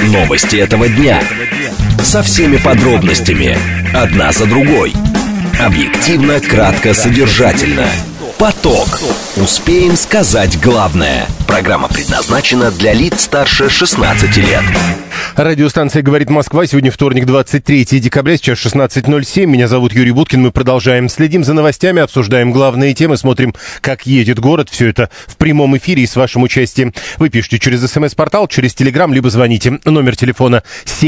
Новости этого дня. Со всеми подробностями. Одна за другой. Объективно, кратко, содержательно. Поток. Успеем сказать главное. Программа предназначена для лиц старше 16 лет. Радиостанция «Говорит Москва». Сегодня вторник, 23 декабря, сейчас 16:07. Меня зовут Юрий Буткин. Мы продолжаем. Следим за новостями, обсуждаем главные темы, смотрим, как едет город. Все это в прямом эфире и с вашим участием. Вы пишите через СМС-портал, через Телеграм, либо звоните. Номер телефона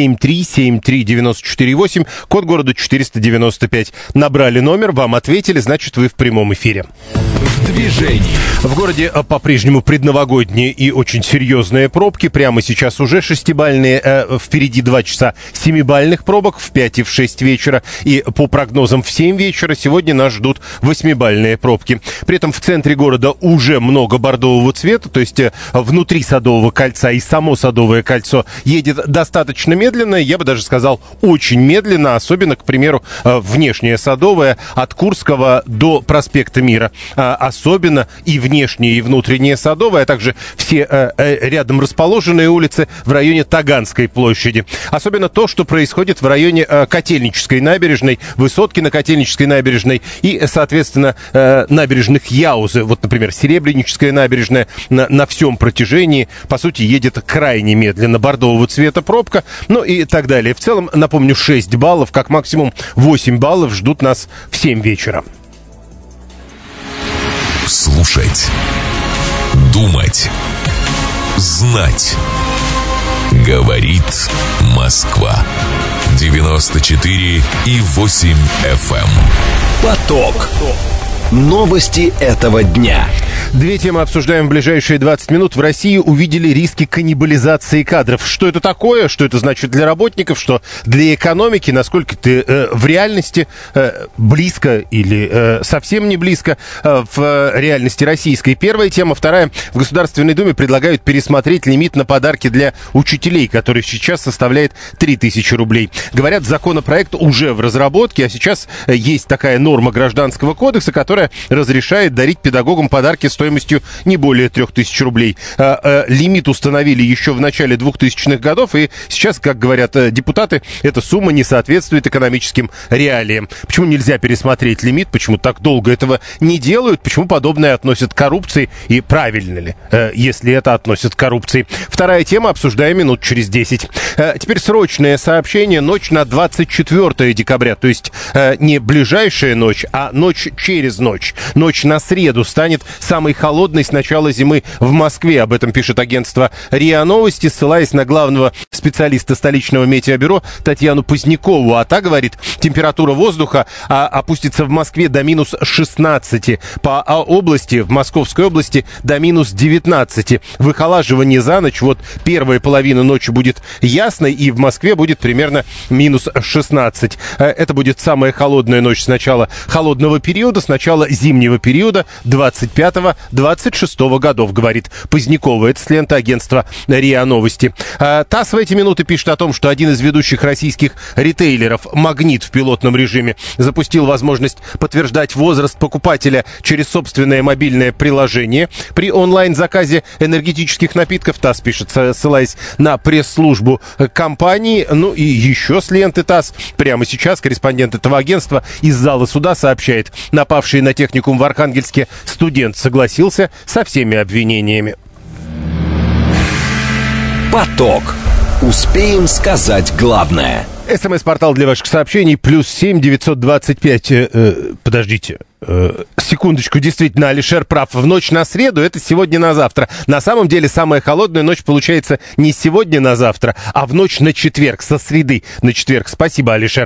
7373948, код города 495. Набрали номер, вам ответили, значит, вы в прямом эфире. В движении. В городе по-прежнему предновогодние и очень серьезные пробки. Прямо сейчас уже шестибальные. Впереди 2 часа 7-бальных пробок в 5 и в 6 вечера. И по прогнозам в 7 вечера сегодня нас ждут 8-бальные пробки. При этом в центре города уже много бордового цвета. То есть внутри Садового кольца и само Садовое кольцо едет достаточно медленно. Я бы даже сказал, очень медленно. Особенно, к примеру, внешнее Садовое от Курского до проспекта Мира. Особенно и внешнее, и внутреннее Садовое, а также все рядом расположенные улицы в районе Таганской площади. Особенно то, что происходит в районе Котельнической набережной, высотки на Котельнической набережной и, соответственно, набережных Яузы. Вот, например, Серебряническая набережная на всем протяжении, по сути, едет крайне медленно. Бордового цвета пробка, ну и так далее. В целом, напомню, 6 баллов, как максимум 8 баллов ждут нас в 7 вечера. Слушать, думать, знать. Говорит Москва. 94,8 FM. Поток. Новости этого дня. 2 темы обсуждаем в ближайшие 20 минут. В России увидели риски каннибализации кадров. Что это такое? Что это значит для работников? Что для экономики? Насколько это в реальности близко или совсем не близко в реальности российской? Первая тема. Вторая. В Государственной Думе предлагают пересмотреть лимит на подарки для учителей, который сейчас составляет 3000 рублей. Говорят, законопроект уже в разработке, а сейчас есть такая норма Гражданского кодекса, которая разрешает дарить педагогам подарки стоимостью не более 3000 рублей. Лимит установили еще в начале 2000-х годов, и сейчас, как говорят депутаты, эта сумма не соответствует экономическим реалиям. Почему нельзя пересмотреть лимит? Почему так долго этого не делают? Почему подобное относят к коррупции? И правильно ли, если это относят к коррупции? Вторая тема, обсуждаем минут через 10. Теперь срочное сообщение. Ночь на 24 декабря, то есть не ближайшая ночь, а ночь через ночь. Ночь на среду станет самой холодной с начала зимы в Москве. Об этом пишет агентство РИА Новости, ссылаясь на главного специалиста столичного метеобюро Татьяну Позднякову. А та говорит, температура воздуха опустится в Москве до минус 16. По области, в Московской области, до минус 19. Выхолаживание за ночь. Вот первая половина ночи будет ясной, и в Москве будет примерно минус 16. Это будет самая холодная ночь с начала холодного периода, с начала зимнего периода 25-26 годов, говорит Позднякова. Это с ленты агентства РИА Новости. ТАСС в эти минуты пишет о том, что один из ведущих российских ритейлеров, «Магнит», в пилотном режиме запустил возможность подтверждать возраст покупателя через собственное мобильное приложение. При онлайн-заказе энергетических напитков, ТАСС пишет, ссылаясь на пресс-службу компании. Ну и еще с ленты ТАСС прямо сейчас корреспондент этого агентства из зала суда сообщает, напавший на техникум в Архангельске студент согласился со всеми обвинениями. Поток. Успеем сказать главное. СМС-портал для ваших сообщений +7 925. Подождите. Секундочку, действительно, Алишер прав. В ночь на среду, это сегодня на завтра. На самом деле, самая холодная ночь получается не сегодня на завтра, а в ночь на четверг, со среды на четверг. Спасибо, Алишер.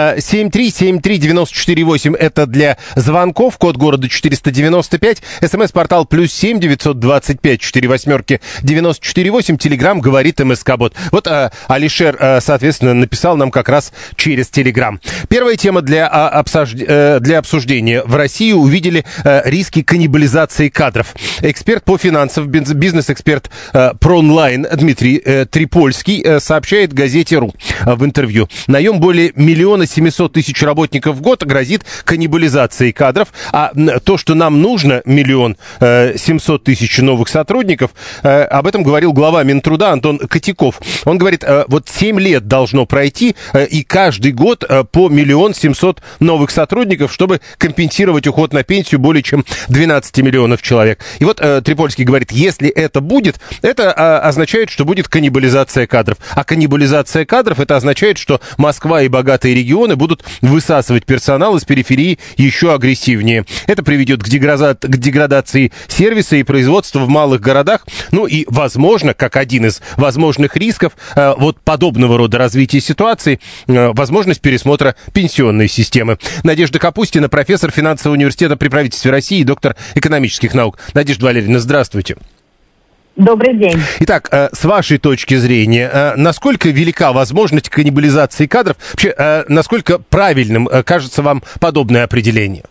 7373948, это для звонков, код города 495. СМС-портал +7 925 4 8 Телеграм говорит МСК-бот. Вот Алишер, соответственно, написал нам как раз через Telegram. Первая тема для обсуждения. В России увидели риски каннибализации кадров. Эксперт по финансам, бизнес-эксперт ProOnline Дмитрий Трипольский сообщает газете «Ру» в интервью. Наем более 1 700 000 работников в год грозит каннибализацией кадров, а то, что нам нужно 1 700 000 новых сотрудников, об этом говорил глава Минтруда Антон Котяков. Он говорит, вот 7 лет должно пройти, и каждый год по 1 700 000 новых сотрудников, чтобы компенсировать уход на пенсию более чем 12 миллионов человек. И вот Трипольский говорит, если это будет, это означает, что будет каннибализация кадров. А каннибализация кадров, это означает, что Москва и богатые регионы будут высасывать персонал из периферии еще агрессивнее. Это приведет к деградации сервиса и производства в малых городах. Ну и, возможно, как один из возможных рисков вот подобного рода развития ситуации, возможность пересмотра пенсионной системы. Надежда Капустина, профессор финансового университета при правительстве России и доктор экономических наук. Надежда Валерьевна, здравствуйте. Добрый день. Итак, с вашей точки зрения, насколько велика возможность каннибализации кадров? Вообще, насколько правильным кажется вам подобное определение?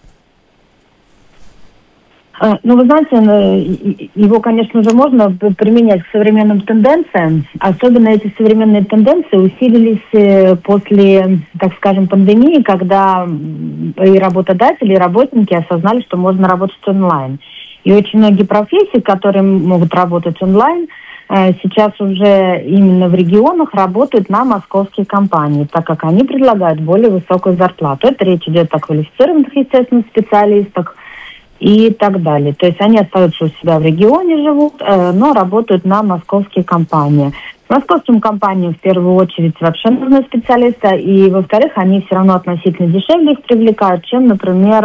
Ну, вы знаете, его, конечно же, можно применять к современным тенденциям. Особенно эти современные тенденции усилились после, так скажем, пандемии, когда и работодатели, и работники осознали, что можно работать онлайн. И очень многие профессии, которые могут работать онлайн, сейчас уже именно в регионах работают на московские компании, так как они предлагают более высокую зарплату. Это речь идет о квалифицированных, естественно, специалистах и так далее. То есть они остаются у себя в регионе, живут, но работают на московские компании. Московским компаниям в первую очередь вообще нужны специалисты, и, во-вторых, они все равно относительно дешевле их привлекают, чем, например,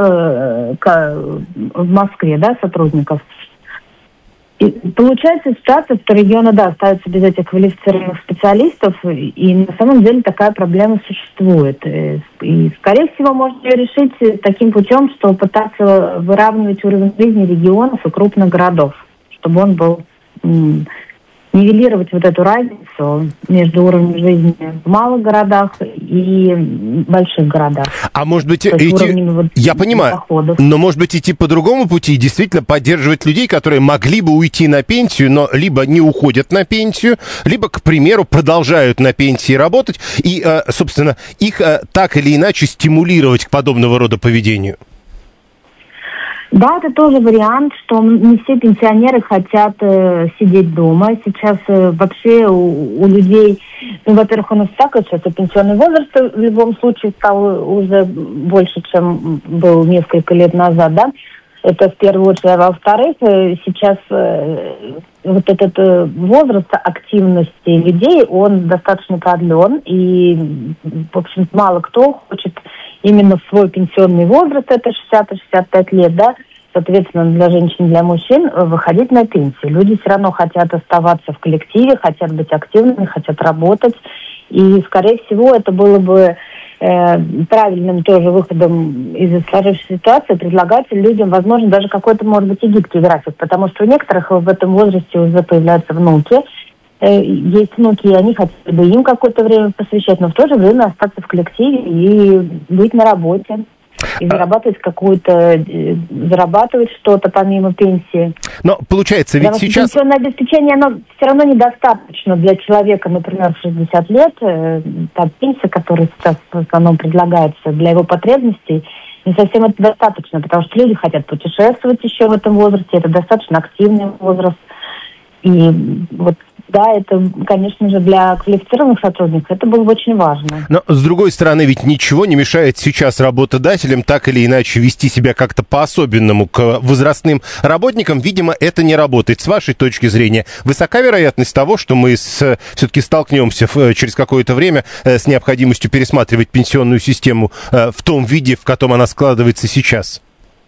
в Москве, да, сотрудников. И получается ситуация, что регионы, да, остаются без этих квалифицированных специалистов, и на самом деле такая проблема существует. И, скорее всего, можно ее решить таким путем, что пытаться выравнивать уровень жизни регионов и крупных городов, чтобы он был... нивелировать вот эту разницу между уровнем жизни в малых городах и больших городах. А может быть, я понимаю, доходов. Но может быть идти по другому пути и действительно поддерживать людей, которые могли бы уйти на пенсию, но либо не уходят на пенсию, либо, к примеру, продолжают на пенсии работать, и, собственно, их так или иначе стимулировать к подобного рода поведению. Да, это тоже вариант, что не все пенсионеры хотят сидеть дома. Сейчас вообще у людей, ну, во-первых, у нас так, сейчас и пенсионный возраст в любом случае стал уже больше, чем был несколько лет назад, да. Это в первую очередь. А во-вторых, сейчас вот этот возраст активности людей, он достаточно продлен, и, в общем, мало кто хочет именно в свой пенсионный возраст, это 60-65 лет, да, соответственно, для женщин, для мужчин, выходить на пенсию. Люди все равно хотят оставаться в коллективе, хотят быть активными, хотят работать, и, скорее всего, это было бы правильным тоже выходом из сложившейся ситуации предлагать людям, возможно, даже какой-то, может быть, и гибкий график, потому что у некоторых в этом возрасте уже появляются внуки, есть внуки, и они хотят бы им какое-то время посвящать, но в то же время остаться в коллективе и быть на работе. И зарабатывать зарабатывать что-то помимо пенсии. Но получается, ведь сейчас... Пенсионное обеспечение, оно все равно недостаточно для человека, например, в 60 лет. Та пенсия, которая сейчас в основном предлагается для его потребностей, не совсем это достаточно, потому что люди хотят путешествовать еще в этом возрасте, это достаточно активный возраст. И вот, да, это, конечно же, для квалифицированных сотрудников это было бы очень важно. Но, с другой стороны, ведь ничего не мешает сейчас работодателям так или иначе вести себя как-то по-особенному к возрастным работникам. Видимо, это не работает. С вашей точки зрения, высока вероятность того, что мы все-таки столкнемся через какое-то время с необходимостью пересматривать пенсионную систему в том виде, в котором она складывается сейчас?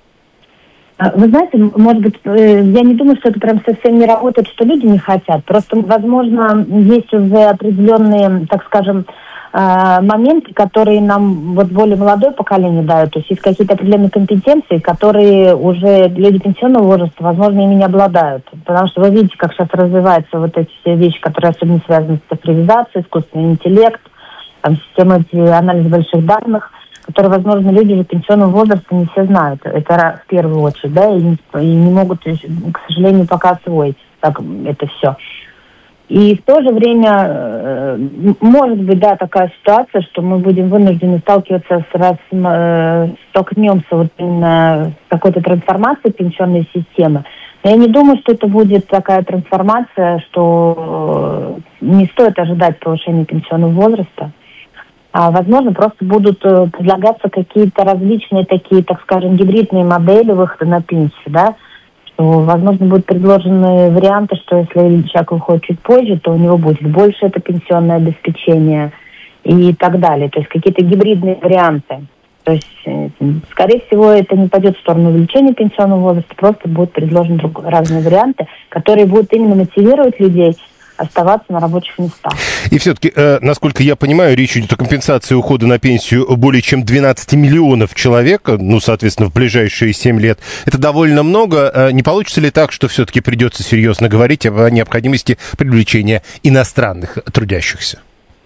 Вы знаете, может быть, я не думаю, что это прям совсем не работает, что люди не хотят. Просто, возможно, есть уже определенные, так скажем, моменты, которые нам вот более молодое поколение дают. То есть есть какие-то определенные компетенции, которые уже люди пенсионного возраста, возможно, ими не обладают. Потому что вы видите, как сейчас развиваются вот эти все вещи, которые особенно связаны с цифровизацией, искусственный интеллект, там системы анализа больших данных, которые, возможно, люди же пенсионного возраста не все знают. Это в первую очередь, да, и не могут, к сожалению, пока освоить так это все. И в то же время может быть, да, такая ситуация, что мы будем вынуждены сталкиваться столкнемся вот именно с какой-то трансформацией пенсионной системы. Но я не думаю, что это будет такая трансформация, что не стоит ожидать повышения пенсионного возраста. А, возможно, просто будут предлагаться какие-то различные такие, так скажем, гибридные модели выхода на пенсию, да, что, возможно, будут предложены варианты, что если человек выходит чуть позже, то у него будет больше это пенсионное обеспечение и так далее. То есть какие-то гибридные варианты. То есть, скорее всего, это не пойдет в сторону увеличения пенсионного возраста, просто будут предложены разные варианты, которые будут именно мотивировать людей оставаться на рабочих местах. И все-таки, насколько я понимаю, речь идет о компенсации ухода на пенсию более чем 12 миллионов человек, ну, соответственно, в ближайшие 7 лет. Это довольно много. Не получится ли так, что все-таки придется серьезно говорить о необходимости привлечения иностранных трудящихся?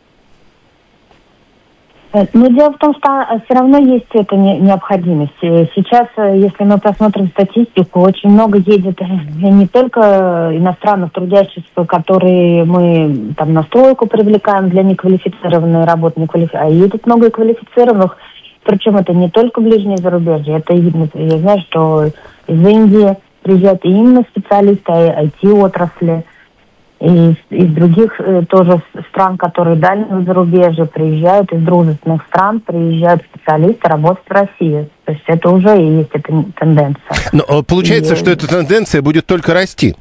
Но дело в том, что все равно есть эта необходимость. Сейчас, если мы посмотрим статистику, очень много едет не только иностранных трудящихся, которые мы там на стройку привлекаем для неквалифицированной работы, а едет много и квалифицированных. Причем это не только ближнее зарубежье, это видно. Я знаю, что из Индии приезжают именно специалисты IT-отрасли. И из других тоже стран, которые дальнего зарубежья, приезжают из дружественных стран, приезжают специалисты работать в России. То есть это уже и есть эта тенденция. Но получается, что эта тенденция будет только расти?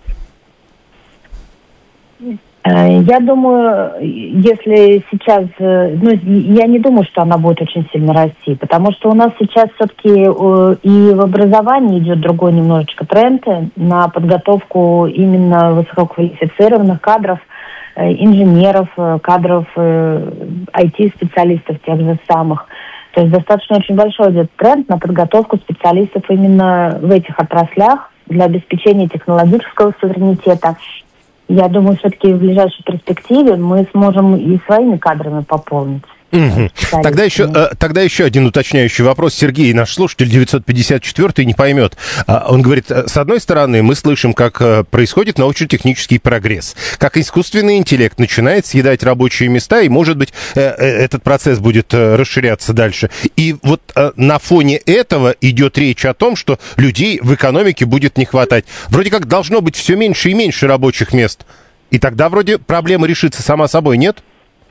Я думаю, если сейчас... я не думаю, что она будет очень сильно расти, потому что у нас сейчас все-таки и в образовании идет другой немножечко тренд на подготовку именно высококвалифицированных кадров, инженеров, кадров IT-специалистов тех же самых. То есть достаточно очень большой идет тренд на подготовку специалистов именно в этих отраслях для обеспечения технологического суверенитета. Я думаю, все-таки в ближайшей перспективе мы сможем и своими кадрами пополнить. Угу. Тогда еще один уточняющий вопрос. Сергей, наш слушатель 954-й, не поймет. Он говорит, с одной стороны, мы слышим, как происходит научно-технический прогресс, как искусственный интеллект начинает съедать рабочие места, и, может быть, этот процесс будет расширяться дальше. И вот на фоне этого идет речь о том, что людей в экономике будет не хватать. Вроде как должно быть все меньше и меньше рабочих мест. И тогда вроде проблема решится сама собой, нет?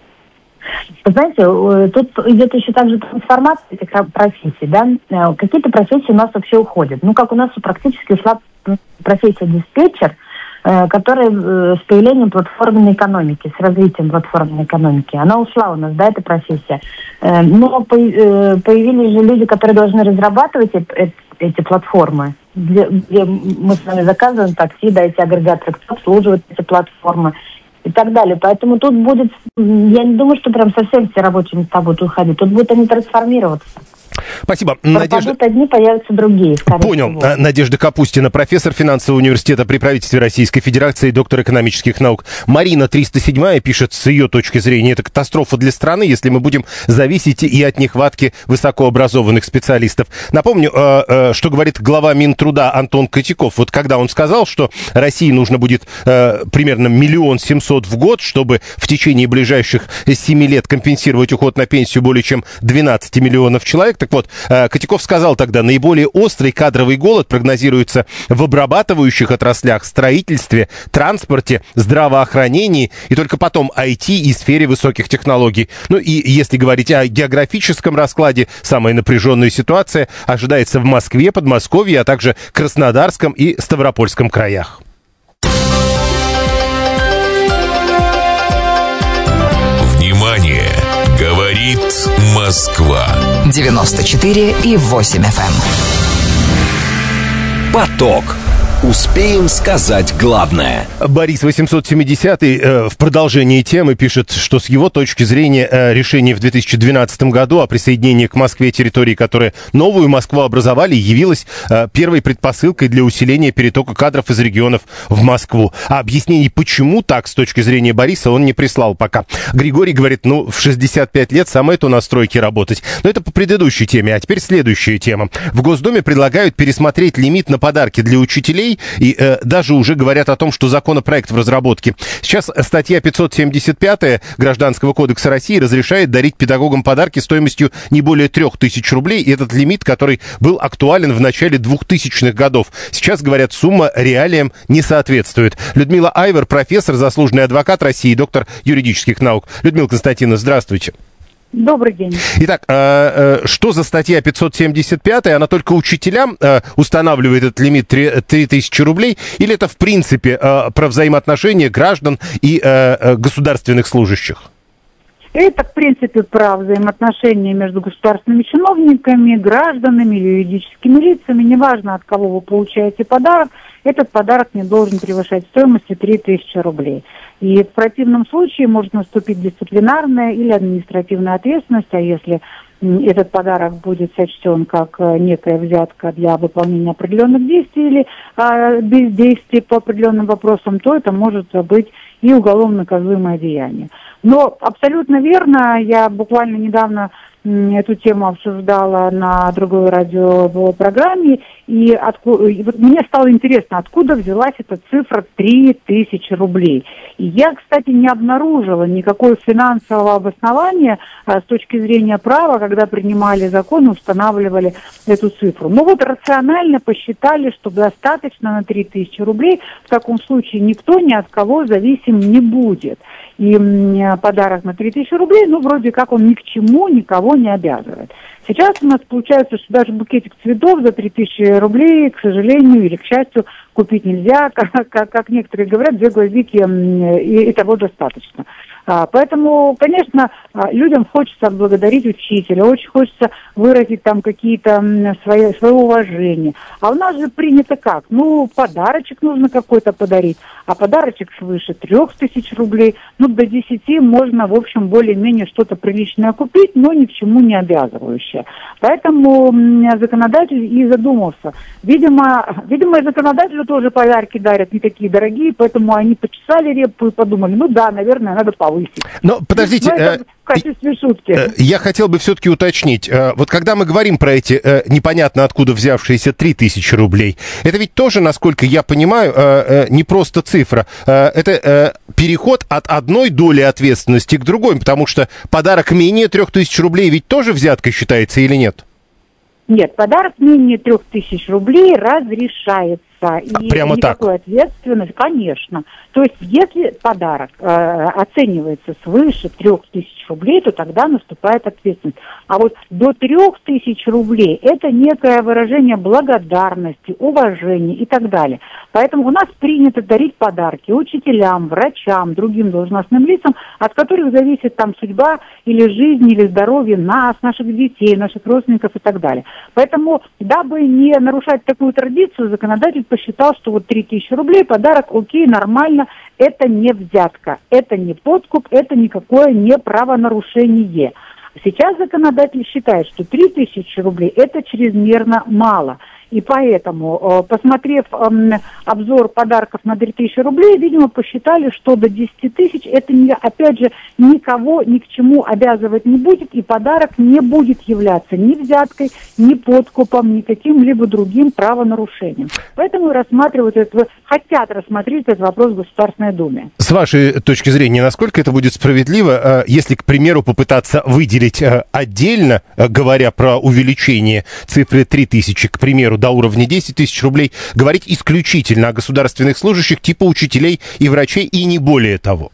Знаете, тут идет еще также трансформация этих профессий, да. Какие-то профессии у нас вообще уходят. Ну, как у нас практически ушла профессия диспетчер, которая с появлением платформенной экономики, с развитием платформенной экономики, она ушла у нас, да, эта профессия. Но появились же люди, которые должны разрабатывать эти платформы, где мы с вами заказываем такси, да, эти агрегаторы, кто обслуживает эти платформы и так далее. Поэтому тут будет, я не думаю, что прям совсем все рабочие места будут уходить. Тут будут они трансформироваться. Спасибо. Пропадут одни, появятся другие. Понял. Всего. Надежда Капустина, профессор финансового университета при правительстве Российской Федерации, доктор экономических наук. Марина 307-я пишет, с ее точки зрения, это катастрофа для страны, если мы будем зависеть и от нехватки высокообразованных специалистов. Напомню, что говорит глава Минтруда Антон Котяков. Вот когда он сказал, что России нужно будет примерно 1 700 000 в год, чтобы в течение ближайших 7 лет компенсировать уход на пенсию более чем 12 миллионов человек. Так вот, Котяков сказал тогда, наиболее острый кадровый голод прогнозируется в обрабатывающих отраслях, строительстве, транспорте, здравоохранении и только потом IT и сфере высоких технологий. Ну и если говорить о географическом раскладе, самая напряженная ситуация ожидается в Москве, Подмосковье, а также Краснодарском и Ставропольском краях. Внимание! Говорит Москва. 94,8 FM. Поток. Успеем сказать главное. Борис 870 в продолжении темы пишет, что с его точки зрения решение в 2012 году о присоединении к Москве территории, которые новую Москву образовали, явилось первой предпосылкой для усиления перетока кадров из регионов в Москву. А объяснений, почему так, с точки зрения Бориса, он не прислал пока. Григорий говорит, в 65 лет самой-то на стройке работать. Но это по предыдущей теме, а теперь следующая тема. В Госдуме предлагают пересмотреть лимит на подарки для учителей и даже уже говорят о том, что законопроект в разработке. Сейчас статья 575 Гражданского кодекса России разрешает дарить педагогам подарки стоимостью не более 3000 рублей. И этот лимит, который был актуален в начале 2000-х годов. Сейчас, говорят, сумма реалиям не соответствует. Людмила Айвер, профессор, заслуженный адвокат России, доктор юридических наук. Людмила Константиновна, здравствуйте. Добрый день. Итак, что за статья 575? Она только учителям устанавливает этот лимит 3000 рублей? Или это, в принципе, про взаимоотношения граждан и государственных служащих? Это, в принципе, про взаимоотношения между государственными чиновниками, гражданами или юридическими лицами. Неважно, от кого вы получаете подарок, этот подарок не должен превышать стоимостью 3000 рублей. И в противном случае может наступить дисциплинарная или административная ответственность, а если этот подарок будет сочтен как некая взятка для выполнения определенных действий или бездействий по определенным вопросам, то это может быть и уголовно наказуемое деяние. Но абсолютно верно, я буквально недавно эту тему обсуждала на другой радиопрограмме, и мне стало интересно, откуда взялась эта цифра 3000 рублей. И я, кстати, не обнаружила никакого финансового обоснования с точки зрения права, когда принимали закон и устанавливали эту цифру. Но вот рационально посчитали, что достаточно на 3000 рублей, в таком случае никто ни от кого зависим не будет. И подарок на 3000 рублей, вроде как он ни к чему никого не обязывает. Сейчас у нас получается, что даже букетик цветов за 3000 рублей, к сожалению или к счастью, купить нельзя. Как некоторые говорят, 2 гвоздики и того достаточно. Поэтому, конечно, людям хочется отблагодарить учителя, очень хочется выразить там какие-то свое уважение. А у нас же принято как? Подарочек нужно какой-то подарить, а подарочек свыше 3000 рублей, до 10 можно, в общем, более-менее что-то приличное купить, но ни к чему не обязывающее. Поэтому законодатель и задумался. Видимо, законодателю тоже подарки дарят не такие дорогие, поэтому они почесали репу и подумали, наверное, надо повысить. Но подождите, это в качестве шутки. Я хотел бы все-таки уточнить. Вот когда мы говорим про эти непонятно откуда взявшиеся 3000 рублей, это ведь тоже, насколько я понимаю, не просто цифра. Это переход от одной доли ответственности к другой, потому что подарок менее 3000 рублей ведь тоже взяткой считается или нет? Нет, подарок менее 3000 рублей разрешается. И прямо никакой ответственности, конечно. То есть, если подарок оценивается свыше 3000 рублей, то тогда наступает ответственность. А вот до 3000 рублей это некое выражение благодарности, уважения и так далее. Поэтому у нас принято дарить подарки учителям, врачам, другим должностным лицам, от которых зависит там судьба или жизнь, или здоровье нас, наших детей, наших родственников и так далее. Поэтому, дабы не нарушать такую традицию, законодатель посчитал, что вот 3000 рублей подарок, окей, нормально, это не взятка, это не подкуп, это никакое не правонарушение. Сейчас законодатель считает, что 3000 рублей это чрезмерно мало. И поэтому, посмотрев обзор подарков на 3000 рублей, видимо, посчитали, что до 10 тысяч это, опять же, никого ни к чему обязывать не будет, и подарок не будет являться ни взяткой, ни подкупом, ни каким-либо другим правонарушением. Поэтому хотят рассмотреть этот вопрос в Государственной Думе. С вашей точки зрения, насколько это будет справедливо, если, к примеру, попытаться выделить отдельно, говоря про увеличение цифры 3000, к примеру, до уровня 10 тысяч рублей, говорить исключительно о государственных служащих типа учителей и врачей, и не более того?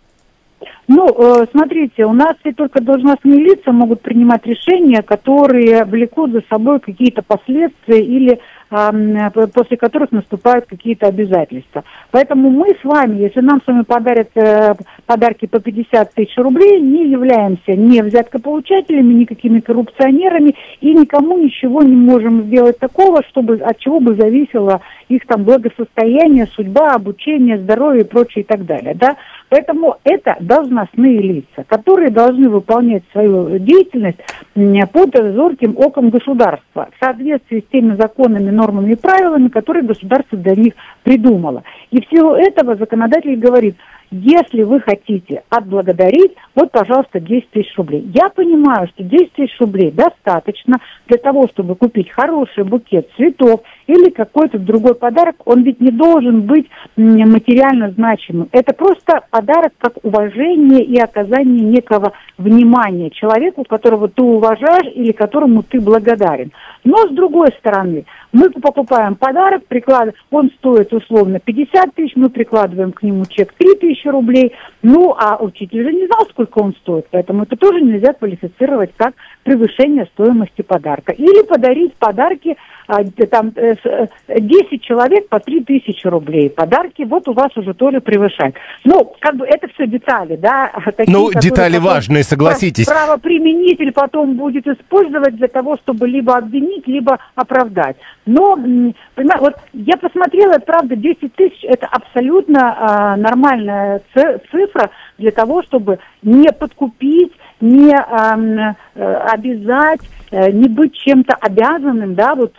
Смотрите, у нас и только должностные лица могут принимать решения, которые влекут за собой какие-то последствия или после которых наступают какие-то обязательства. Поэтому мы с вами, если нам с вами подарят подарки по 50 тысяч рублей, не являемся ни взяткополучателями, ни какими коррупционерами, и никому ничего не можем сделать такого, от чего бы зависело их там благосостояние, судьба, обучение, здоровье и прочее и так далее. Да? Поэтому это должностные лица, которые должны выполнять свою деятельность под зорким оком государства в соответствии с теми законами, нормами и правилами, которые государство для них придумало. И в силу этого законодатель говорит: если вы хотите отблагодарить, вот, пожалуйста, 10 тысяч рублей. Я понимаю, что 10 тысяч рублей достаточно для того, чтобы купить хороший букет цветов или какой-то другой подарок. Он ведь не должен быть материально значимым. Это просто подарок как уважение и оказание некого внимания человеку, которого ты уважаешь или которому ты благодарен. Но, с другой стороны, мы покупаем подарок, он стоит условно 50 тысяч, мы прикладываем к нему чек 3 тысячи рублей, ну, а учитель же не знал, сколько он стоит, поэтому это тоже нельзя квалифицировать как превышение стоимости подарка. Или подарить подарки, 10 человек по 3 тысячи рублей. Подарки вот у вас уже тоже превышают. Ну, как бы это все детали, да? Такие, ну, детали важные, согласитесь. Правоприменитель потом будет использовать для того, чтобы либо обвинить, либо оправдать. Но, понимаете, вот я посмотрела, правда, 10 тысяч – это абсолютно нормальная цифра для того, чтобы не подкупить, не обязать, не быть чем-то обязанным, да, вот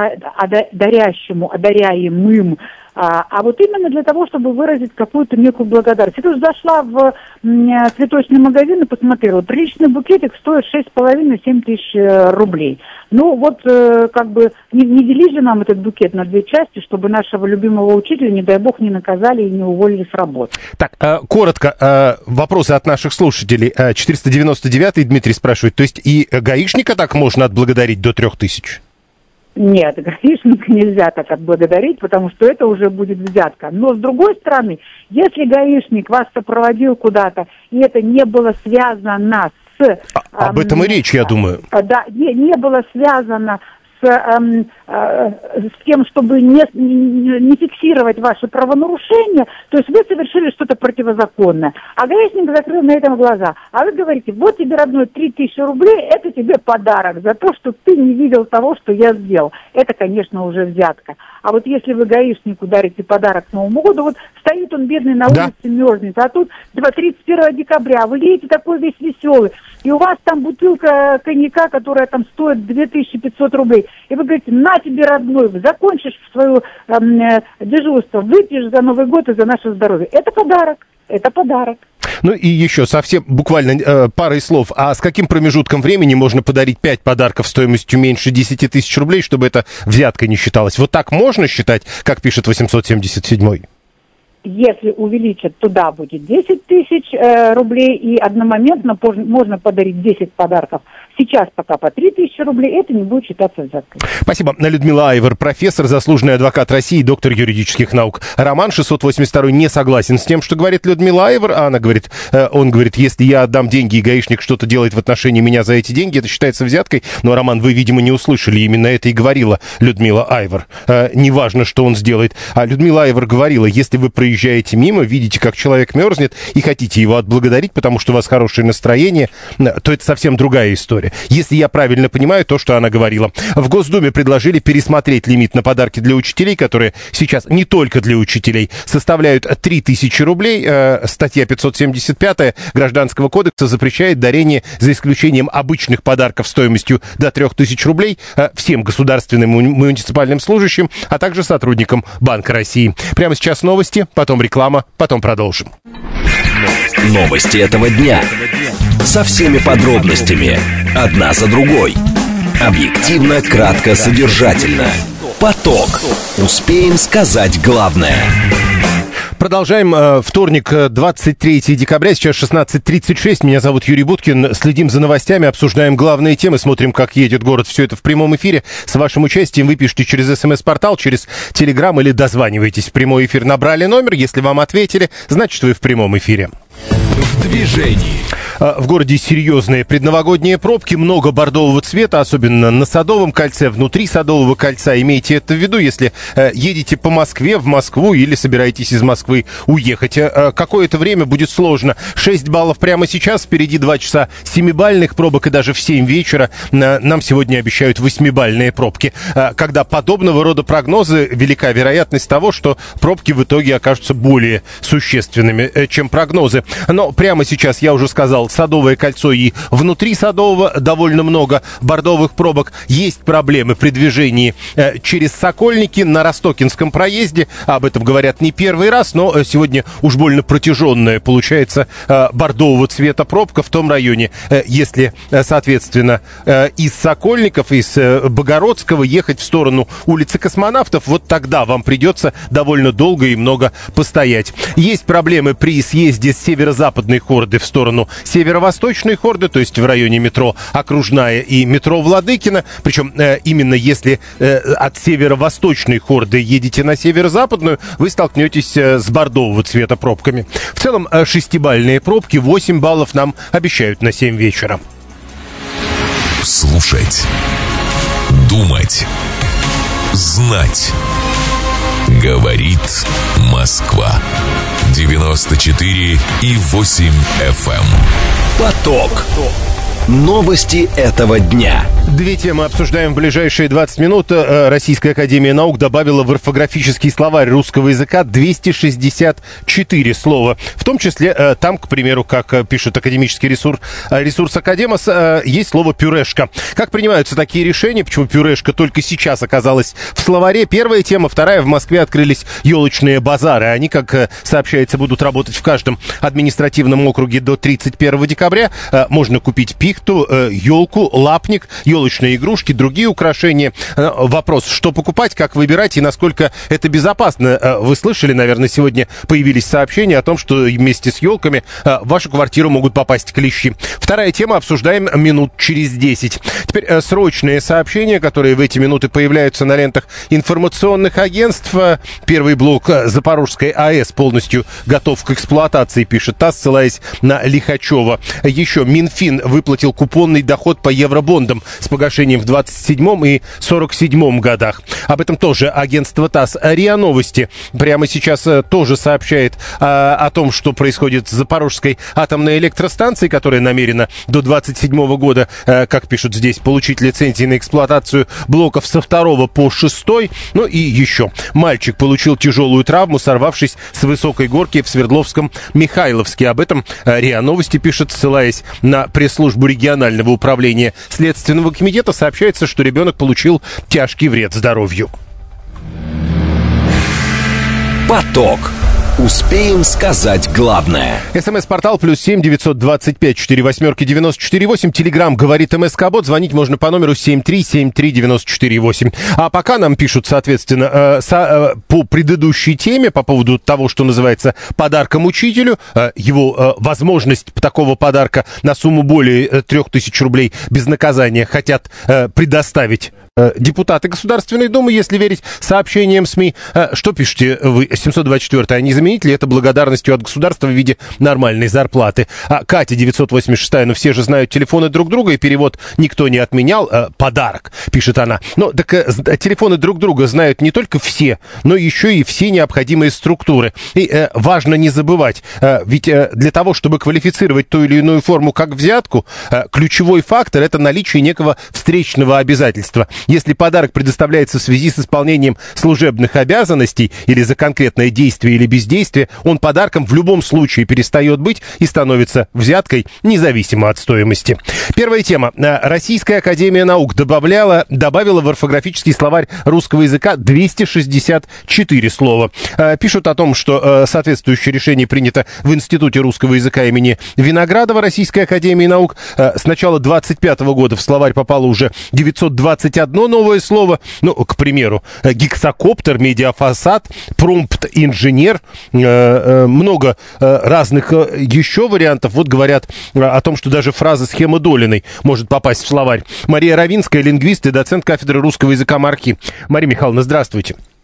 одаряемым, а вот именно для того, чтобы выразить какую-то некую благодарность. Я тоже зашла в цветочный магазин и посмотрела. Приличный букетик стоит 6,5-7 тысяч рублей. Ну вот, как бы, не делить же нам этот букет на две части, чтобы нашего любимого учителя, не дай бог, не наказали и не уволили с работы. Так, коротко, вопросы от наших слушателей. 499-й Дмитрий спрашивает, то есть и гаишника так можно отблагодарить до 3000? Нет, гаишника нельзя так отблагодарить, потому что это уже будет взятка. Но, с другой стороны, если гаишник вас сопроводил куда-то, и это не было связано с... об этом и речь, я думаю. Да, не было связано с тем, чтобы не фиксировать ваши правонарушения, то есть вы совершили что-то противозаконное, а гаишник закрыл на этом глаза. А вы говорите: вот тебе, родной, 3000 рублей, это тебе подарок за то, что ты не видел того, что я сделал. Это, конечно, уже взятка. А вот если вы гаишнику дарите подарок к Новому году, вот стоит он бедный на улице, мерзнет, а тут 31 декабря, вы едете такой весь веселый, и у вас там бутылка коньяка, которая там стоит 2500 рублей. И вы говорите: на тебе, родной, закончишь свое дежурство, выпьешь за Новый год и за наше здоровье. Это подарок, это подарок. Ну и еще совсем буквально парой слов. А с каким промежутком времени можно подарить 5 подарков стоимостью меньше 10 тысяч рублей, чтобы это взяткой не считалось? Вот так можно считать, как пишет 877-й? Если увеличат, туда будет 10 тысяч рублей, и одномоментно можно подарить 10 подарков. Сейчас пока по 3 тысячи рублей, это не будет считаться взяткой. Спасибо. Людмила Айвар, профессор, заслуженный адвокат России, доктор юридических наук. Роман 682 не согласен с тем, что говорит Людмила Айвар. А он говорит, если я отдам деньги, и гаишник что-то делает в отношении меня за эти деньги, это считается взяткой. Но, Роман, вы, видимо, не услышали. Именно это и говорила Людмила Айвар. Неважно, что он сделает. А Людмила Айвар говорила, если вы проезжаете мимо, видите, как человек мерзнет, и хотите его отблагодарить, потому что у вас хорошее настроение, то это совсем другая история. Если я правильно понимаю то, что она говорила. В Госдуме предложили пересмотреть лимит на подарки для учителей, которые сейчас не только для учителей составляют 3000 рублей. Статья 575 Гражданского кодекса запрещает дарение, за исключением обычных подарков стоимостью до 3000 рублей, всем государственным и муниципальным служащим, а также сотрудникам Банка России. Прямо сейчас новости, потом реклама, потом продолжим. Новости этого дня. Со всеми подробностями. Одна за другой. Объективно, кратко, содержательно. Поток. Успеем сказать главное. Продолжаем. Вторник, 23 декабря, сейчас 16:36. Меня зовут Юрий Буткин. Следим за новостями, обсуждаем главные темы, смотрим, как едет город. Все это в прямом эфире. С вашим участием вы пишите через СМС-портал, через Телеграм или дозваниваетесь в прямой эфир. Набрали номер, если вам ответили, значит, вы в прямом эфире. В движении. В городе серьезные предновогодние пробки, много бордового цвета, особенно на Садовом кольце, внутри Садового кольца. Имейте это в виду, если едете по Москве, в Москву или собираетесь из Москвы уехать. Какое-то время будет сложно. 6 баллов прямо сейчас, впереди 2 часа 7-бальных пробок, и даже в 7 вечера нам сегодня обещают 8-бальные пробки. Когда подобного рода прогнозы, велика вероятность того, что пробки в итоге окажутся более существенными, чем прогнозы. Но прямо сейчас, я уже сказал, Садовое кольцо и внутри Садового довольно много бордовых пробок. Есть проблемы при движении через Сокольники на Ростокинском проезде. Об этом говорят не первый раз, но сегодня уж больно протяженная получается бордового цвета пробка в том районе. Если, соответственно, из Сокольников, из Богородского ехать в сторону улицы Космонавтов, вот тогда вам придется довольно долго и много постоять. Есть проблемы при съезде с северо-западной хорды в сторону северо-восточной хорды, то есть в районе метро Окружная и метро Владыкина. Причем именно если от северо-восточной хорды едете на северо-западную, вы столкнетесь с бордового цвета пробками. В целом 6-бальные пробки, 8 баллов нам обещают на 7 вечера. Слушать, думать, знать. Говорит Москва. 94,8 FM. Поток. Новости этого дня. Две темы обсуждаем в ближайшие 20 минут. Российская академия наук добавила в орфографический словарь русского языка 264 слова. В том числе там, к примеру, как пишет академический ресурс Академос, есть слово «пюрешка». Как принимаются такие решения? Почему пюрешка только сейчас оказалась в словаре? Первая тема. Вторая. В Москве открылись елочные базары. Они, как сообщается, будут работать в каждом административном округе до 31 декабря. Можно купить пихту, елку, лапник, елочные игрушки, другие украшения. Вопрос, что покупать, как выбирать и насколько это безопасно. Вы слышали, наверное, сегодня появились сообщения о том, что вместе с елками в вашу квартиру могут попасть клещи. Вторая тема, обсуждаем минут через 10. Теперь срочные сообщения, которые в эти минуты появляются на лентах информационных агентств. Первый блок Запорожской АЭС полностью готов к эксплуатации, пишет ТАСС, ссылаясь на Лихачева. Еще Минфин выплатил купонный доход по евробондам с погашением в 27-м и 47-м годах. Об этом тоже агентство ТАСС. РИА Новости прямо сейчас тоже сообщает о том, что происходит с Запорожской атомной электростанцией, которая намерена до 27-го года, как пишут здесь, получить лицензии на эксплуатацию блоков со 2 по 6. Ну и еще. Мальчик получил тяжелую травму, сорвавшись с высокой горки в Свердловском Михайловске. Об этом РИА Новости пишет, ссылаясь на пресс-службу регионального управления Следственного комитета. Сообщается, что ребенок получил тяжкий вред здоровью. Поток. Успеем сказать главное. СМС-портал +7 925 48 94 8. Телеграм говорит МСК-бот. Звонить можно по номеру 7373 94 8. А пока нам пишут, соответственно, по предыдущей теме, по поводу того, что называется подарком учителю, его возможность такого подарка на сумму более 3000 рублей без наказания хотят предоставить депутаты Государственной Думы, если верить сообщениям СМИ. Что пишете вы, 724, а не заменить ли это благодарностью от государства в виде нормальной зарплаты? Катя, 986, но все же знают телефоны друг друга, и перевод никто не отменял. Подарок, пишет она. Но так телефоны друг друга знают не только все, но еще и все необходимые структуры. И важно не забывать, ведь для того, чтобы квалифицировать ту или иную форму как взятку, ключевой фактор — это наличие некого встречного обязательства. Если подарок предоставляется в связи с исполнением служебных обязанностей или за конкретное действие или бездействие, он подарком в любом случае перестает быть и становится взяткой, независимо от стоимости. Первая тема. Российская академия наук добавила в орфографический словарь русского языка 264 слова. Пишут о том, что соответствующее решение принято в Институте русского языка имени Виноградова Российской академии наук. С начала 2025 года в словарь попало уже 921 новое слово. Ну, к примеру, гексакоптер, медиафасад, промпт-инженер, много разных еще вариантов. Вот говорят о том, что даже фраза «схема Долиной» может попасть в словарь. Мария Равинская, лингвист и доцент кафедры русского языка МАРКИ. Мария Михайловна, здравствуйте.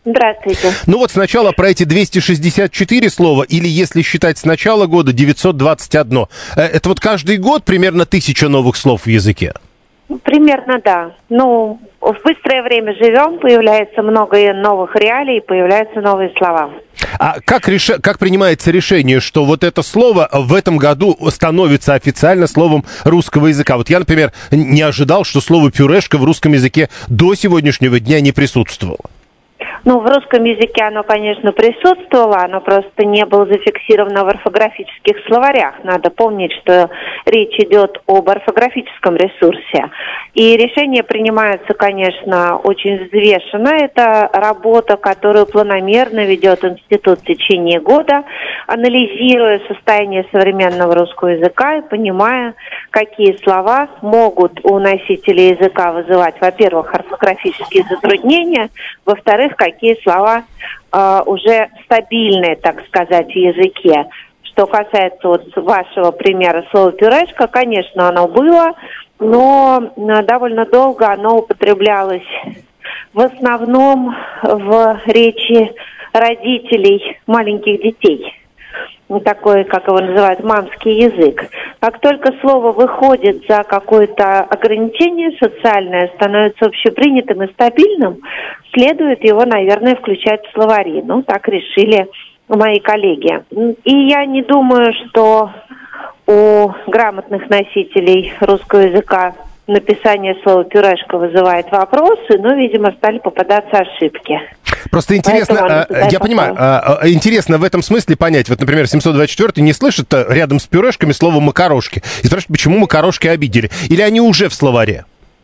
Здравствуйте. Ну вот сначала про эти 264 слова, или если считать с начала года, 921. Это вот каждый год примерно 1000 новых слов в языке? Примерно, да. Ну, в быстрое время живем, появляется много новых реалий, появляются новые слова. А как принимается решение, что вот это слово в этом году становится официально словом русского языка? Вот я, например, не ожидал, что слово «пюрешка» в русском языке до сегодняшнего дня не присутствовало. Ну, в русском языке оно, конечно, присутствовало, оно просто не было зафиксировано в орфографических словарях. Надо помнить, что речь идет об орфографическом ресурсе. И решения принимаются, конечно, очень взвешенно. Это работа, которую планомерно ведет институт в течение года, анализируя состояние современного русского языка и понимая, какие слова могут у носителей языка вызывать, во-первых, орфографические затруднения, во-вторых, какие слова уже стабильные, так сказать, в языке. Что касается вот вашего примера слова «пюрешка», конечно, оно было, но довольно долго оно употреблялось в основном в речи родителей маленьких детей. Такой, как его называют, мамский язык. Как только слово выходит за какое-то ограничение социальное, становится общепринятым и стабильным, следует его, наверное, включать в словари. Ну, так решили мои коллеги. И я не думаю, что у грамотных носителей русского языка написание слова «пюрешка» вызывает вопросы, но, видимо, стали попадаться ошибки. Просто интересно, я понимаю, интересно в этом смысле понять. Вот, например, 724-й не слышит рядом с пюрешками слово «макарошки» и спрашивает, почему макарошки обидели. Или они уже в словаре?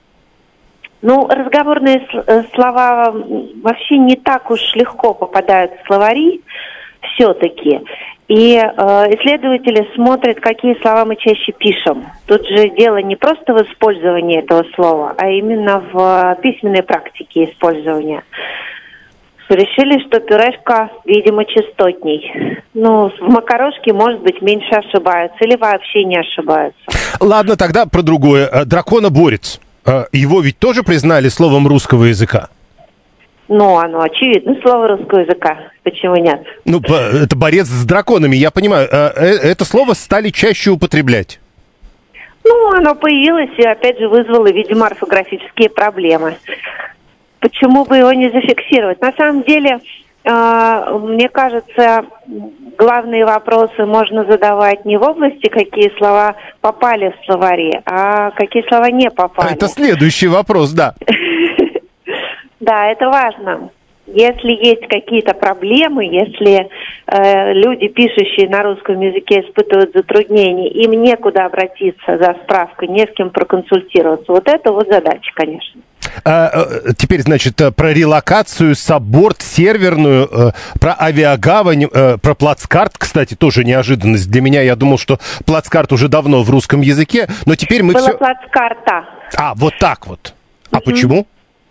Ну, разговорные слова вообще не так уж легко попадают в словари все-таки. И исследователи смотрят, какие слова мы чаще пишем. Тут же дело не просто в использовании этого слова, а именно в письменной практике использования. Решили, что пюрешка, видимо, частотней. Ну, в макарошке, может быть, меньше ошибаются или вообще не ошибаются. Ладно, тогда про другое. Драконоборец. Его ведь тоже признали словом русского языка? Ну, оно очевидно, слово русского языка. Почему нет? Ну, это борец с драконами, я понимаю. Это слово стали чаще употреблять. Ну, оно появилось и, опять же, вызвало, видимо, орфографические проблемы. Почему бы его не зафиксировать? На самом деле, мне кажется, главные вопросы можно задавать не в области, какие слова попали в словари, а какие слова не попали. Это следующий вопрос, да. Да, это важно. Если есть какие-то проблемы, если люди, пишущие на русском языке, испытывают затруднения, им некуда обратиться за справкой, не с кем проконсультироваться. Вот это вот задача, конечно. Теперь, значит, про релокацию, сабборд, серверную, про авиагавань, про плацкарт, кстати, тоже неожиданность для меня. Я думал, что плацкарт уже давно в русском языке, но теперь мы было все... плацкарта. А, вот так вот. А почему?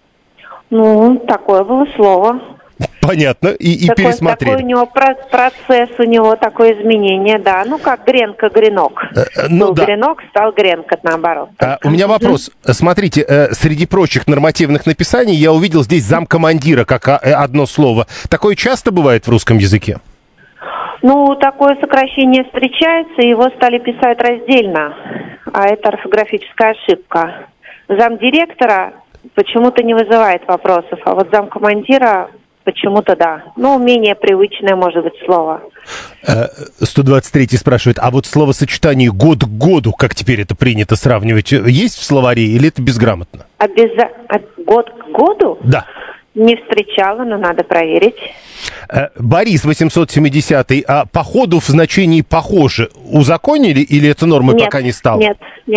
Ну, такое было слово. Понятно, и пересмотрели. Такой у него процесс, у него такое изменение, да. Ну, как гренка, гренок. Ну, да. Гренок стал гренка, наоборот. У меня вопрос. Смотрите, среди прочих нормативных написаний я увидел здесь замкомандира, как одно слово. Такое часто бывает в русском языке? Ну, такое сокращение встречается, его стали писать раздельно. А это орфографическая ошибка. Замдиректора почему-то не вызывает вопросов, а вот замкомандира почему-то да. Ну, менее привычное, может быть, слово. 123-й спрашивает, а вот словосочетание «год к году», как теперь это принято сравнивать, есть в словаре или это безграмотно? Год к году? Да. Не встречала, но надо проверить. Борис, 870-й, а походу в значении «похоже» узаконили или это нормой пока не стало? Нет.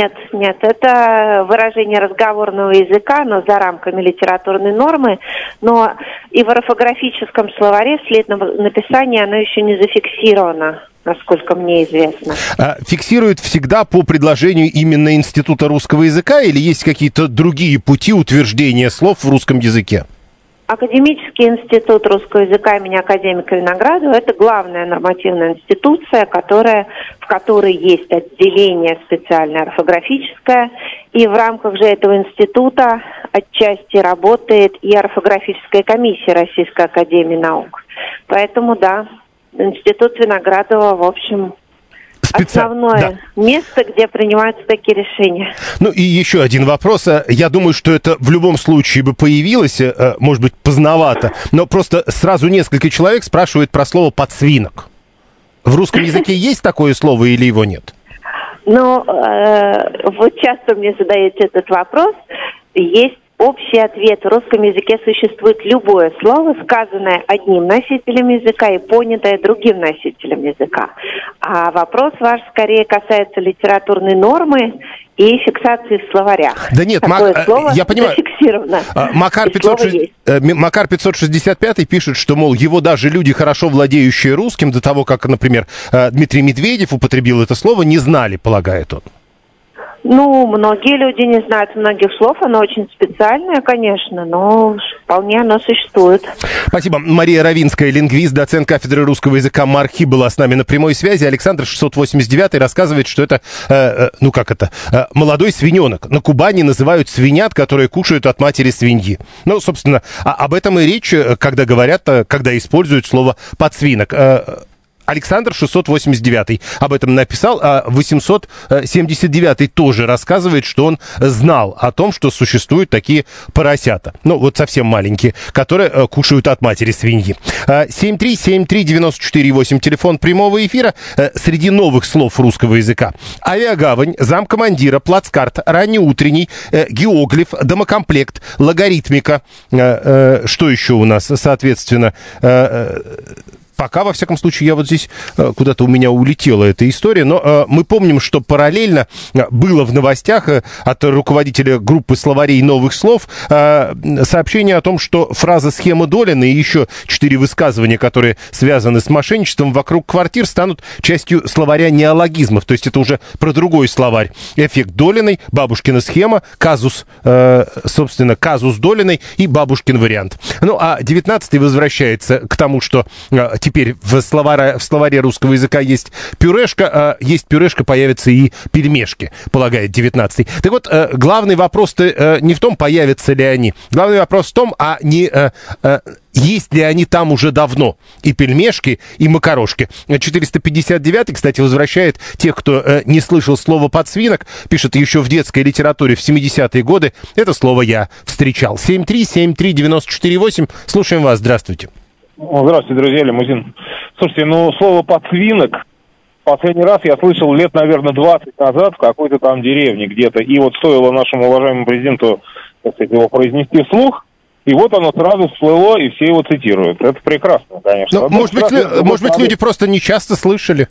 Это выражение разговорного языка, но за рамками литературной нормы. Но и в орфографическом словаре вслед на написание оно еще не зафиксировано, насколько мне известно. Фиксируют всегда по предложению именно Института русского языка или есть какие-то другие пути утверждения слов в русском языке? Академический институт русского языка имени академика Виноградова – это главная нормативная институция, в которой есть отделение специальное орфографическое. И в рамках же этого института отчасти работает и орфографическая комиссия Российской академии наук. Поэтому, да, Институт Виноградова, в общем, основное место, где принимаются такие решения. Ну и еще один вопрос. Я думаю, что это в любом случае бы появилось, может быть, поздновато, но просто сразу несколько человек спрашивают про слово «подсвинок». В русском языке есть такое слово или его нет? Ну, вы часто мне задаете этот вопрос. Есть общий ответ. В русском языке существует любое слово, сказанное одним носителем языка и понятое другим носителем языка. А вопрос ваш скорее касается литературной нормы и фиксации в словарях. Да нет, слово я понимаю. зафиксировано. Макар 565 пишет, что, мол, его даже люди, хорошо владеющие русским, до того, как, например, Дмитрий Медведев употребил это слово, не знали, полагает он. Ну, многие люди не знают многих слов, оно очень специальное, конечно, но вполне оно существует. Спасибо. Мария Равинская, лингвист, доцент кафедры русского языка МАРХИ, была с нами на прямой связи. Александр 689 рассказывает, что это, молодой свиненок. На Кубани называют свинят, которые кушают от матери свиньи. Ну, собственно, об этом и речь, когда говорят, когда используют слово «подсвинок». Александр 689 об этом написал, а 879 тоже рассказывает, что он знал о том, что существуют такие поросята. Ну, вот совсем маленькие, которые кушают от матери свиньи. 7373948, телефон прямого эфира. Среди новых слов русского языка: авиагавань, замкомандира, плацкарт, раннеутренний, геоглиф, домокомплект, логаритмика. Что еще у нас, соответственно... Пока, во всяком случае, я вот здесь куда-то у меня улетела эта история, но мы помним, что параллельно было в новостях от руководителя группы словарей новых слов сообщение о том, что фраза «схема Долина» и еще 4 высказывания, которые связаны с мошенничеством вокруг квартир, станут частью словаря неологизмов. То есть это уже про другой словарь. Эффект Долиной, бабушкина схема, казус, собственно, казус Долиной и бабушкин вариант. Ну, а 19-й возвращается к тому, что теперь в словаре русского языка есть пюрешка, появятся и пельмешки, полагает 19-й. Так вот, главный вопрос-то не в том, появятся ли они. Главный вопрос в том, есть ли они там уже давно, и пельмешки, и макарошки. 459-й, кстати, возвращает тех, кто не слышал слова «подсвинок», пишет: еще в детской литературе в 70-е годы это слово я встречал. 7373948, слушаем вас, здравствуйте. Здравствуйте, друзья, Лимузин. Слушайте, слово «подсвинок» последний раз я слышал лет, наверное, 20 назад в какой-то там деревне где-то. И вот стоило нашему уважаемому президенту, так сказать, его произнести вслух, и вот оно сразу всплыло, и все его цитируют. Это прекрасно, конечно. Но, может быть, люди просто не часто слышали?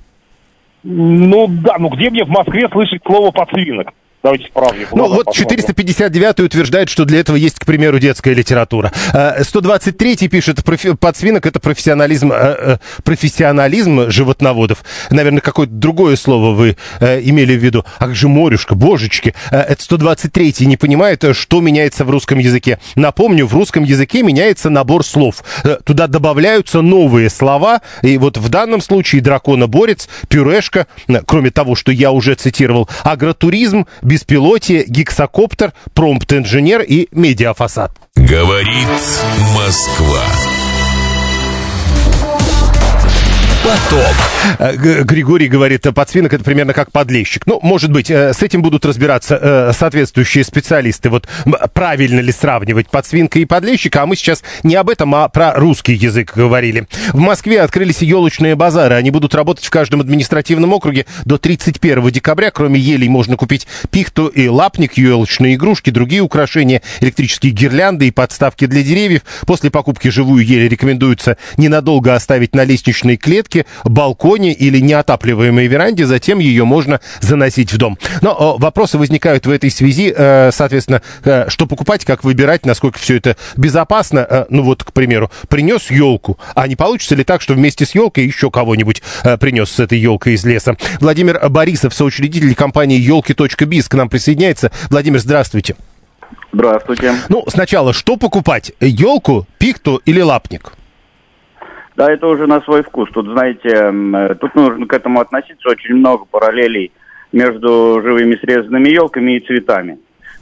Где мне в Москве слышать слово «подсвинок»? Давайте справим. Вот 459-й утверждает, что для этого есть, к примеру, детская литература. 123-й пишет: подсвинок — это профессионализм животноводов. Наверное, какое-то другое слово вы имели в виду. А как же морюшка, божечки. Это 123-й не понимает, что меняется в русском языке. Напомню, в русском языке меняется набор слов. Туда добавляются новые слова. И вот в данном случае драконоборец, пюрешка, кроме того, что я уже цитировал, агротуризм, беспилотие, гексакоптер, промпт-инженер и медиафасад. Говорит Москва. Поток. Григорий говорит, подсвинок — это примерно как подлещик. Может быть, с этим будут разбираться соответствующие специалисты. Вот правильно ли сравнивать подсвинка и подлещика, а мы сейчас не об этом, а про русский язык говорили. В Москве открылись елочные базары. Они будут работать в каждом административном округе до 31 декабря. Кроме елей можно купить пихту и лапник, елочные игрушки, другие украшения, электрические гирлянды и подставки для деревьев. После покупки живую ель рекомендуется ненадолго оставить на лестничной клетке, балконе или неотапливаемой веранде, затем ее можно заносить в дом. Но вопросы возникают в этой связи, соответственно, что покупать, как выбирать, насколько все это безопасно. К примеру, принес елку, а не получится ли так, что вместе с елкой еще кого-нибудь принес с этой елкой из леса? Владимир Борисов, соучредитель компании «Елки.биз», к нам присоединяется. Владимир, здравствуйте. Здравствуйте. Сначала, что покупать? Елку, пихту или лапник? Да, это уже на свой вкус. Тут, знаете, тут нужно к этому относиться. Очень много параллелей между живыми срезанными елками и цветами.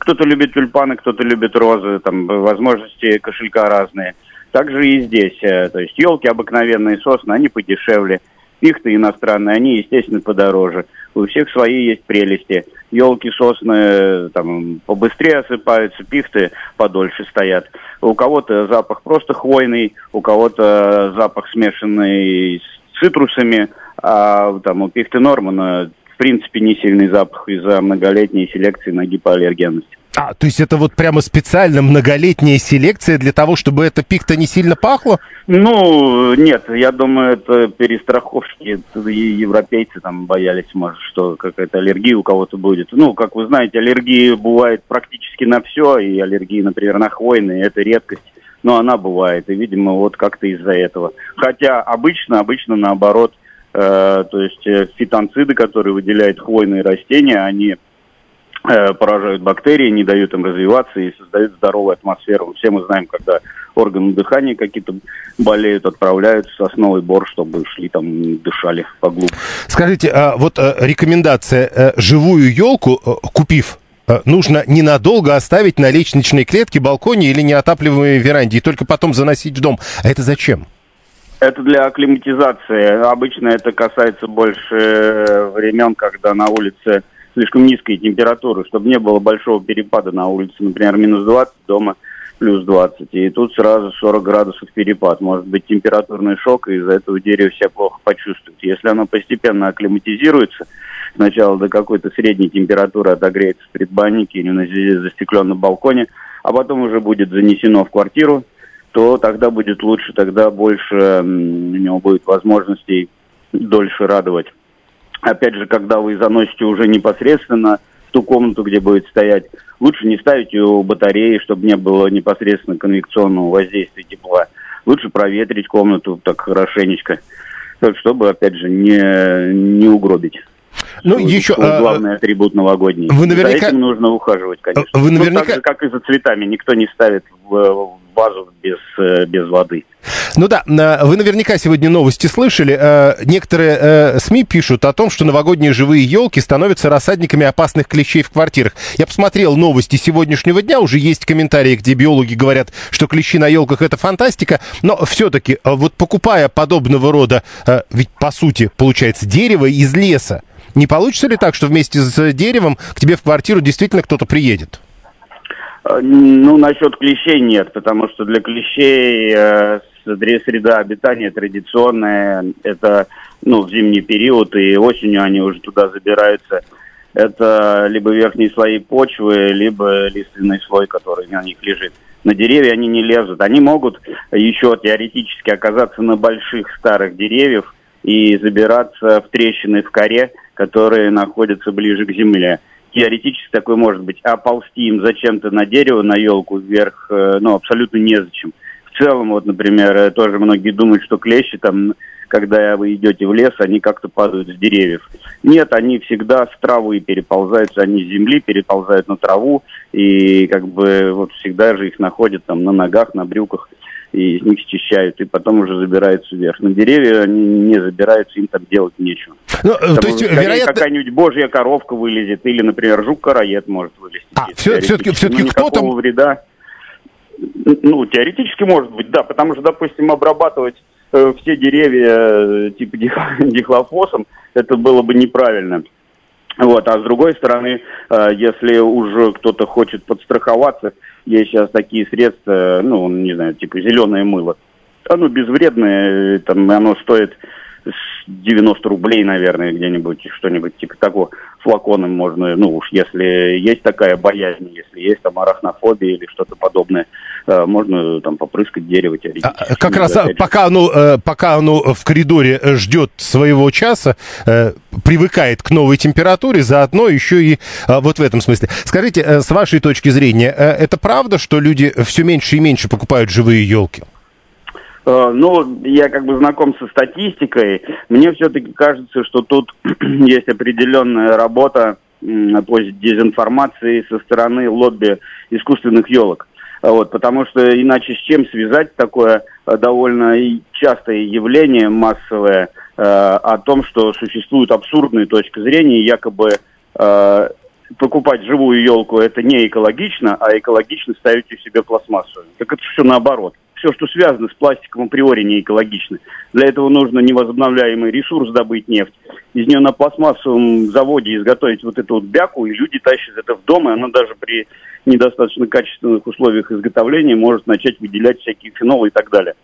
Кто-то любит тюльпаны, кто-то любит розы, там возможности кошелька разные. Также и здесь, то есть елки обыкновенные, сосны, они подешевле. Пихты иностранные, они, естественно, подороже. У всех свои есть прелести. Елки, сосны там побыстрее осыпаются, пихты подольше стоят. У кого-то запах просто хвойный, у кого-то запах смешанный с цитрусами, а там у пихты Нормана в принципе не сильный запах из-за многолетней селекции на гипоаллергенность. То есть это вот прямо специально многолетняя селекция для того, чтобы эта пихта не сильно пахла? Ну, нет, я думаю, это перестраховщики. Европейцы там боялись, может, что какая-то аллергия у кого-то будет. Ну, как вы знаете, аллергии бывает практически на все, и аллергии, например, на хвойные, это редкость. Но она бывает, и, видимо, вот как-то из-за этого. Хотя обычно наоборот, то есть фитонциды, которые выделяют хвойные растения, они поражают бактерии, не дают им развиваться и создают здоровую атмосферу. Все мы знаем, когда органы дыхания какие-то болеют, отправляют в сосновый бор, чтобы шли там, дышали поглубже. Скажите, вот рекомендация: живую елку, купив, нужно ненадолго оставить на лестничной клетке, балконе или неотапливаемой веранде, и только потом заносить в дом. А это зачем? Это для акклиматизации. Обычно это касается больше времен, когда на улице слишком низкая температура, чтобы не было большого перепада на улице, например, минус 20, дома плюс 20. И тут сразу 40 градусов перепад. Может быть температурный шок, и из-за этого дерево себя плохо почувствует. Если оно постепенно акклиматизируется, сначала до какой-то средней температуры отогреется в предбаннике или на застекленном балконе, а потом уже будет занесено в квартиру, то тогда будет лучше, тогда больше у него будет возможностей дольше радовать. Опять же, когда вы заносите уже непосредственно в ту комнату, где будет стоять, лучше не ставить ее у батареи, чтобы не было непосредственно конвекционного воздействия тепла. Лучше проветрить комнату так хорошенечко, чтобы, опять же, не угробать. Ну, еще главный атрибут новогодний. Вы наверняка... За этим нужно ухаживать, конечно. Вы наверняка... так же, как и за цветами. Никто не ставит в вазу без воды. Ну да, вы наверняка сегодня новости слышали. Некоторые СМИ пишут о том, что новогодние живые елки становятся рассадниками опасных клещей в квартирах. Я посмотрел новости сегодняшнего дня, уже есть комментарии, где биологи говорят, что клещи на елках — это фантастика, но все-таки, вот покупая подобного рода, ведь по сути получается дерево из леса, не получится ли так, что вместе с деревом к тебе в квартиру действительно кто-то приедет? Ну, насчет клещей нет, потому что для клещей среда обитания традиционная, это, в зимний период, и осенью они уже туда забираются. Это либо верхние слои почвы, либо лиственный слой, который на них лежит. На деревья они не лезут. Они могут еще теоретически оказаться на больших старых деревьях и забираться в трещины в коре, которые находятся ближе к земле. Теоретически такое может быть. А ползти им зачем-то на дерево, на елку вверх, абсолютно незачем. В целом, вот, например, тоже многие думают, что клещи там, когда вы идете в лес, они как-то падают с деревьев. Нет, они всегда с травы переползаются, они с земли переползают на траву, и всегда же их находят там на ногах, на брюках, и из них счищают, и потом уже забираются вверх. На деревья они не забираются, им там делать нечего. То есть, вероятно... какая-нибудь божья коровка вылезет, или, например, жук-караед может вылезти. Все-таки кто-то... вреда. Теоретически может быть, да, потому что, допустим, обрабатывать все деревья типа дихлофосом, это было бы неправильно. А с другой стороны, если уже кто-то хочет подстраховаться, есть сейчас такие средства, типа зеленое мыло. Оно безвредное, оно стоит 90 рублей, наверное, где-нибудь, что-нибудь типа такого. Флаконом можно, если есть такая боязнь, если есть там арахнофобия или что-то подобное, можно там попрыскать дерево теоретически. Как раз пока оно в коридоре ждет своего часа, привыкает к новой температуре, заодно еще и вот в этом смысле. Скажите, с вашей точки зрения, это правда, что люди все меньше и меньше покупают живые елки? Я знаком со статистикой. Мне все-таки кажется, что тут есть определенная работа по дезинформации со стороны лобби искусственных елок. Потому что иначе с чем связать такое довольно частое явление массовое о том, что существует абсурдная точка зрения, якобы покупать живую елку, это не экологично, а экологично ставить у себя пластмассовую. Так это все наоборот. Все, что связано с пластиком, априори не экологично. Для этого нужно невозобновляемый ресурс добыть, нефть. Из нее на пластмассовом заводе изготовить вот эту вот бяку, и люди тащат это в дом, и она даже при недостаточно качественных условиях изготовления может начать выделять всякие фенолы и так далее.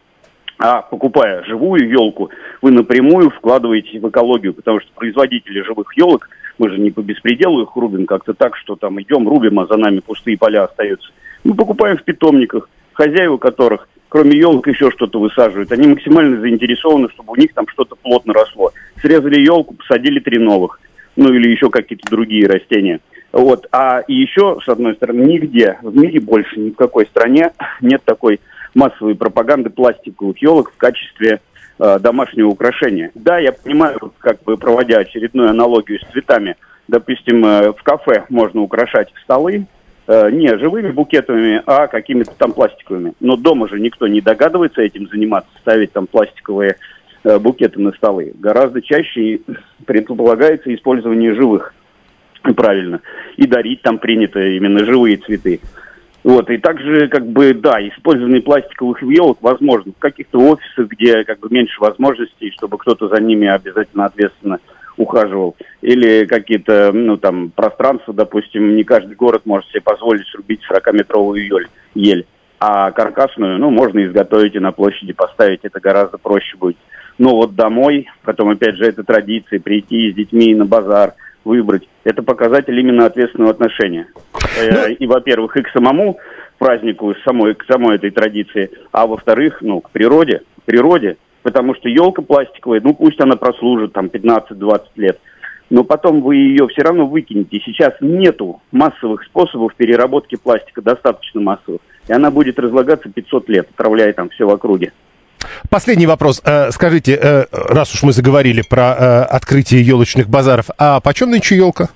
А покупая живую елку, вы напрямую вкладываете в экологию, потому что производители живых елок, мы же не по беспределу их рубим как-то так, что там идем, рубим, а за нами пустые поля остаются. Мы покупаем в питомниках, хозяева которых, кроме елок, еще что-то высаживают. Они максимально заинтересованы, чтобы у них там что-то плотно росло. Срезали елку, посадили 3 новых. Ну или еще какие-то другие растения. Вот. А и еще, с одной стороны, нигде в мире больше, ни в какой стране нет такой массовой пропаганды пластиковых елок в качестве домашнего украшения. Да, я понимаю, как бы проводя очередную аналогию с цветами, допустим, в кафе можно украшать столы не живыми букетами, а какими-то там пластиковыми. Но дома же никто не догадывается этим заниматься, ставить там пластиковые букеты на столы. Гораздо чаще предполагается использование живых, правильно. И дарить там принято именно живые цветы. Вот, и также, как бы, да, использование пластиковых елок возможно в каких-то офисах, где, как бы, меньше возможностей, чтобы кто-то за ними обязательно ответственно ухаживал. Или какие-то, ну, там, пространства, допустим, не каждый город может себе позволить срубить 40-метровую ель. А каркасную, ну, можно изготовить и на площади поставить, это гораздо проще будет. Но вот домой, потом, опять же, это традиция, прийти с детьми на базар, выбрать. Это показатель именно ответственного отношения. И, во-первых, и к самому празднику, к самой этой традиции, а во-вторых, ну, к природе, потому что елка пластиковая, ну, пусть она прослужит там 15-20 лет, но потом вы ее все равно выкинете. Сейчас нету массовых способов переработки пластика, достаточно массовых, и она будет разлагаться 500 лет, отравляя там все в округе. Последний вопрос. Скажите, раз уж мы заговорили про открытие елочных базаров, а почем нынче елка?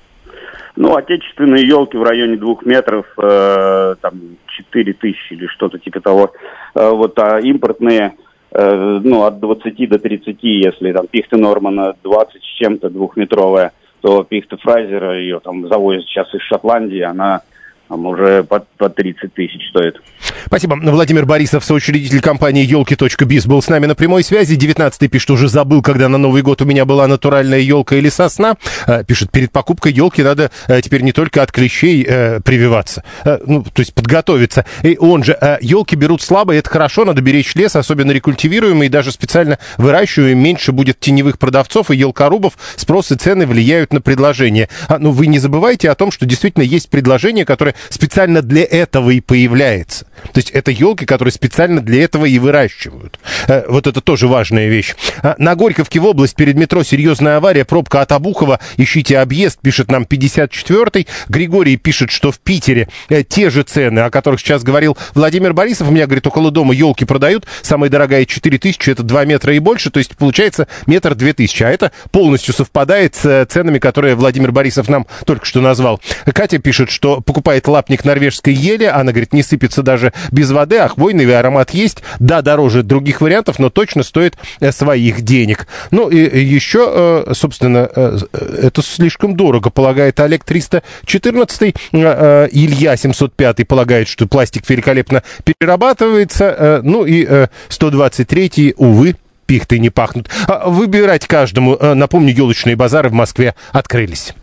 Ну, отечественные елки в районе 2 метров, там, 4 тысячи или что-то типа того. Вот, а импортные, ну, от 20 до 30, если там пихта Нормана 20 с чем-то 2-метровая, то пихта Фрайзера, ее там завозят сейчас из Шотландии, она там уже по 30 тысяч стоит. Спасибо. Владимир Борисов, соучредитель компании «Елки.биз», был с нами на прямой связи. 19-й пишет, уже забыл, когда на Новый год у меня была натуральная елка или сосна. Пишет, перед покупкой елки надо теперь не только от клещей прививаться, ну, то есть подготовиться. И он же, елки берут слабо, и это хорошо, надо беречь лес, особенно рекультивируемый, и даже специально выращиваемый, меньше будет теневых продавцов и елкорубов, спрос и цены влияют на предложение. Но вы не забывайте о том, что действительно есть предложение, которое специально для этого и появляется. То есть это елки, которые специально для этого и выращивают. Вот это тоже важная вещь. На Горьковке в область перед метро серьезная авария, пробка от Обухова. Ищите объезд, пишет нам 54-й. Григорий пишет, что в Питере те же цены, о которых сейчас говорил Владимир Борисов. У меня, говорит, около дома елки продают. Самая дорогая 4000, это 2 метра и больше. То есть получается 1-2000. А это полностью совпадает с ценами, которые Владимир Борисов нам только что назвал. Катя пишет, что покупает лапник норвежской ели. Она, говорит, не сыпется даже без воды, а хвойный аромат есть. Да, дороже других вариантов, но точно стоит своих денег. Ну, и еще, собственно, это слишком дорого, полагает Олег 314. Илья 705 полагает, что пластик великолепно перерабатывается. Ну, и 123, увы, пихты не пахнут. Выбирать каждому. Напомню, елочные базары в Москве открылись.